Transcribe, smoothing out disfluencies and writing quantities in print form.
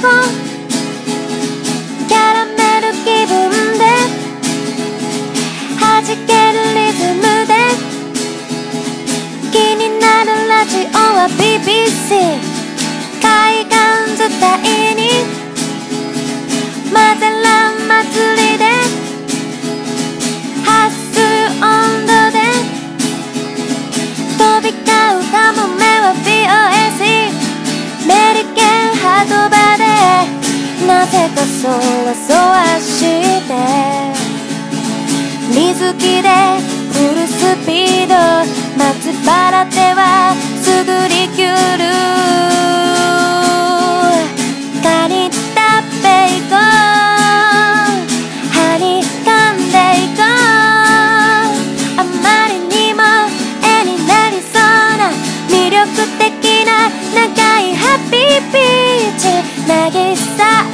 こうキャラメル気分で弾けるリズムで気になるラジオは BBC 海岸伝いにマゼラン祭りでハッスル温度で飛び交うカモメは BOSE メリケンハート場でなぜかそわそわして水着でフルスピード松原ではすぐリキュールカニ食べいこう歯に噛んでいこうあまりにも絵になりそうな魅力的な長いハッピービーチ渚